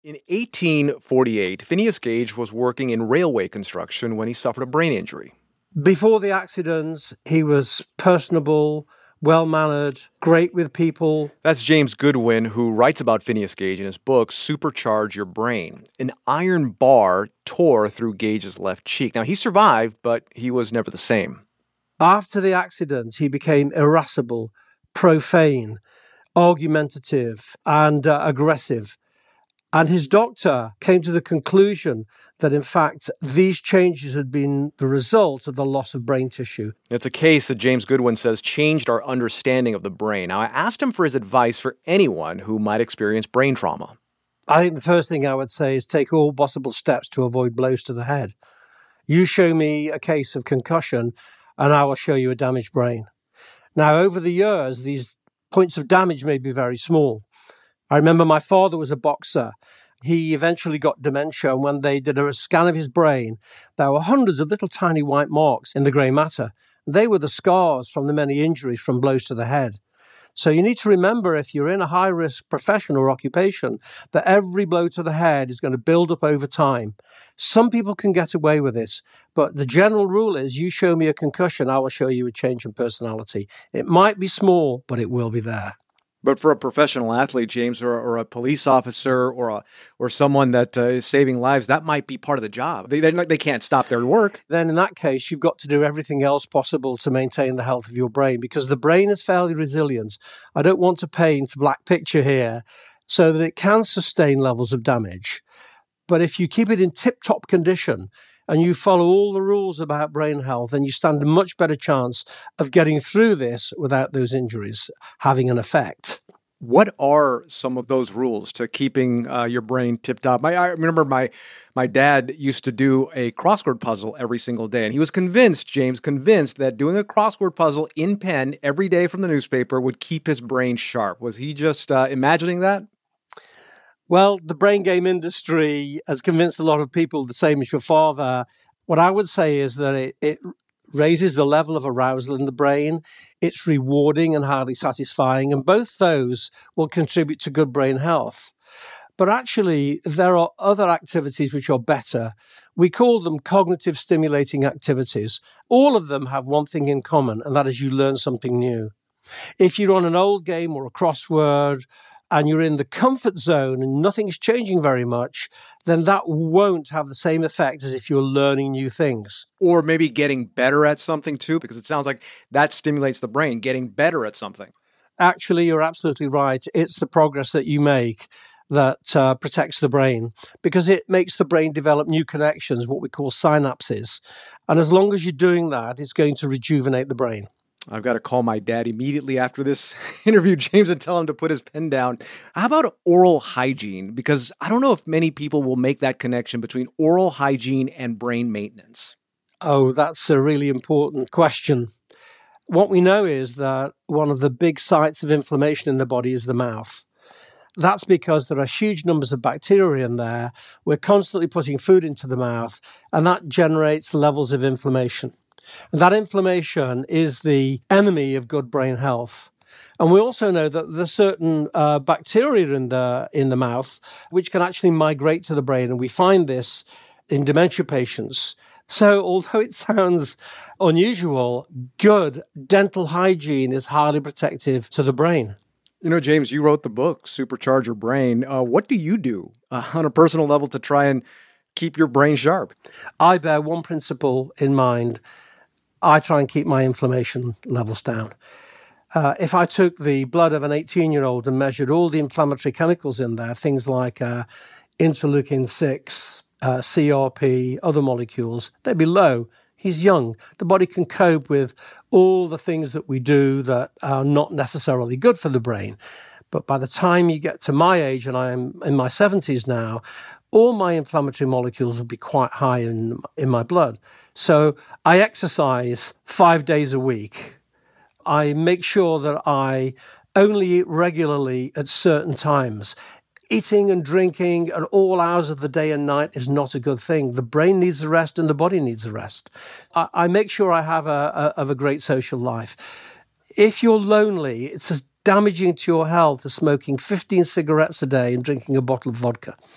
In 1848, Phineas Gage was working in railway construction when he suffered a brain injury. Before the accident, he was personable, well-mannered, great with people. That's James Goodwin, who writes about Phineas Gage in his book, Supercharge Your Brain. An iron bar tore through Gage's left cheek. Now, he survived, but he was never the same. After the accident, he became irascible, profane, argumentative, and aggressive. And his doctor came to the conclusion that, in fact, these changes had been the result of the loss of brain tissue. It's a case that James Goodwin says changed our understanding of the brain. Now, I asked him for his advice for anyone who might experience brain trauma. I think the first thing I would say is take all possible steps to avoid blows to the head. You show me a case of concussion, and I will show you a damaged brain. Now, over the years, these points of damage may be very small. I remember my father was a boxer. He eventually got dementia, and when they did a scan of his brain, there were hundreds of little tiny white marks in the grey matter. They were the scars from the many injuries from blows to the head. So you need to remember, if you're in a high-risk profession or occupation, that every blow to the head is going to build up over time. Some people can get away with it, but the general rule is you show me a concussion, I will show you a change in personality. It might be small, but it will be there. But for a professional athlete, James, or a police officer, or someone that is saving lives, that might be part of the job. They can't stop their work. Then in that case, you've got to do everything else possible to maintain the health of your brain, because the brain is fairly resilient. I don't want to paint a black picture here, so that it can sustain levels of damage. But if you keep it in tip-top condition and you follow all the rules about brain health, then you stand a much better chance of getting through this without those injuries having an effect. What are some of those rules to keeping your brain tip-top? I remember my dad used to do a crossword puzzle every single day, and he was convinced that doing a crossword puzzle in pen every day from the newspaper would keep his brain sharp. Was he just imagining that? Well, the brain game industry has convinced a lot of people the same as your father. What I would say is that it raises the level of arousal in the brain. It's rewarding and highly satisfying, and both those will contribute to good brain health. But actually, there are other activities which are better. We call them cognitive stimulating activities. All of them have one thing in common, and that is you learn something new. If you're on an old game or a crossword, and you're in the comfort zone and nothing's changing very much, then that won't have the same effect as if you're learning new things. Or maybe getting better at something too, because it sounds like that stimulates the brain, getting better at something. Actually, you're absolutely right. It's the progress that you make that protects the brain, because it makes the brain develop new connections, what we call synapses. And as long as you're doing that, it's going to rejuvenate the brain. I've got to call my dad immediately after this interview, James, and tell him to put his pen down. How about oral hygiene? Because I don't know if many people will make that connection between oral hygiene and brain maintenance. Oh, that's a really important question. What we know is that one of the big sites of inflammation in the body is the mouth. That's because there are huge numbers of bacteria in there. We're constantly putting food into the mouth, and that generates levels of inflammation. And that inflammation is the enemy of good brain health. And we also know that there's certain bacteria in the mouth which can actually migrate to the brain, and we find this in dementia patients. So although it sounds unusual, good dental hygiene is highly protective to the brain. You know, James, you wrote the book, Supercharge Your Brain. What do you do on a personal level to try and keep your brain sharp? I bear one principle in mind. I try and keep my inflammation levels down. If I took the blood of an 18-year-old and measured all the inflammatory chemicals in there, things like interleukin-6, CRP, other molecules, they'd be low. He's young. The body can cope with all the things that we do that are not necessarily good for the brain. But by the time you get to my age, and I am in my 70s now, all my inflammatory molecules will be quite high in my blood. So I exercise 5 days a week. I make sure that I only eat regularly at certain times. Eating and drinking at all hours of the day and night is not a good thing. The brain needs a rest and the body needs a rest. I make sure I have a great social life. If you're lonely, it's as damaging to your health as smoking 15 cigarettes a day and drinking a bottle of vodka.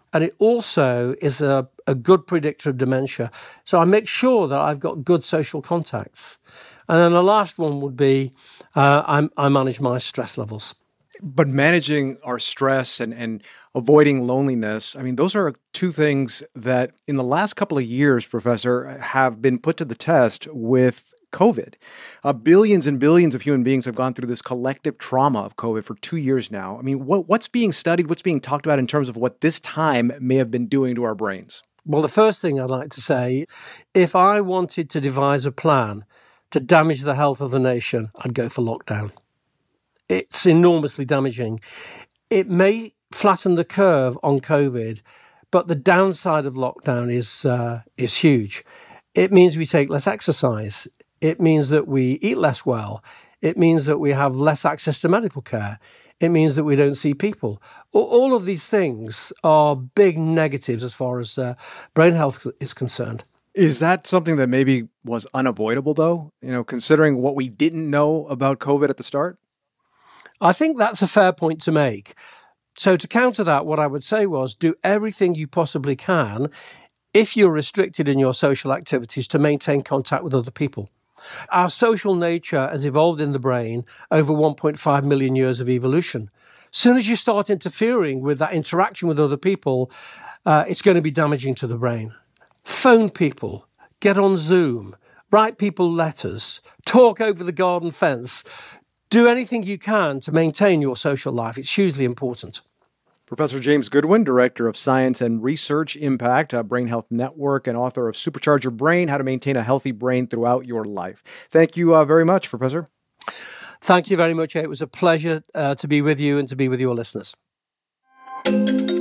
And it also is a good predictor of dementia. So I make sure that I've got good social contacts. And then the last one would be I manage my stress levels. But managing our stress and avoiding loneliness, I mean, those are two things that in the last couple of years, Professor, have been put to the test with COVID. Billions and billions of human beings have gone through this collective trauma of COVID for 2 years now. I mean, what's being studied, what's being talked about in terms of what this time may have been doing to our brains? Well, the first thing I'd like to say, if I wanted to devise a plan to damage the health of the nation, I'd go for lockdown. It's enormously damaging. It may flatten the curve on COVID, but the downside of lockdown is huge. It means we take less exercise. It means that we eat less well. It means that we have less access to medical care. It means that we don't see people. All of these things are big negatives as far as brain health is concerned. Is that something that maybe was unavoidable, though, considering what we didn't know about COVID at the start? I think that's a fair point to make. So to counter that, what I would say was do everything you possibly can if you're restricted in your social activities to maintain contact with other people. Our social nature has evolved in the brain over 1.5 million years of evolution. As soon as you start interfering with that interaction with other people, it's going to be damaging to the brain. Phone people, get on Zoom, write people letters, talk over the garden fence. Do anything you can to maintain your social life. It's hugely important. Professor James Goodwin, Director of Science and Research Impact, Brain Health Network, and author of Supercharge Your Brain, How to Maintain a Healthy Brain Throughout Your Life. Thank you very much, Professor. Thank you very much. It was a pleasure to be with you and to be with your listeners.